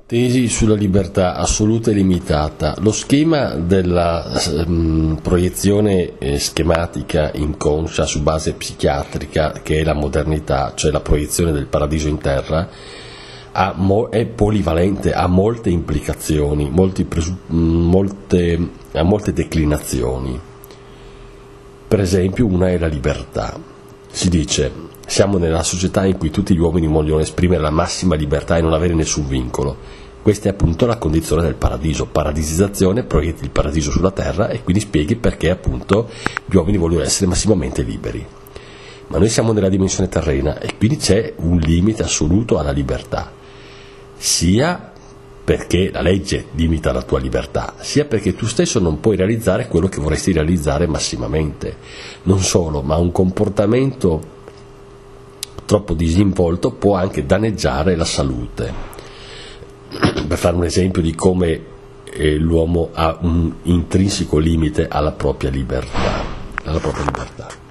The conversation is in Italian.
Tesi sulla libertà assoluta e limitata. Lo schema della proiezione schematica inconscia su base psichiatrica, che è la modernità, cioè la proiezione del paradiso in terra, è polivalente, ha molte implicazioni, ha molte declinazioni. Per esempio, una è la libertà. Si dice: siamo nella società in cui tutti gli uomini vogliono esprimere la massima libertà e non avere nessun vincolo. Questa è appunto la condizione del paradiso. Paradisizzazione, proietti il paradiso sulla terra e quindi spieghi perché appunto gli uomini vogliono essere massimamente liberi. Ma noi siamo nella dimensione terrena e quindi c'è un limite assoluto alla libertà, sia perché la legge limita la tua libertà, sia perché tu stesso non puoi realizzare quello che vorresti realizzare massimamente. Non solo, ma un comportamento troppo disinvolto può anche danneggiare la salute. Per fare un esempio di come l'uomo ha un intrinseco limite alla propria libertà.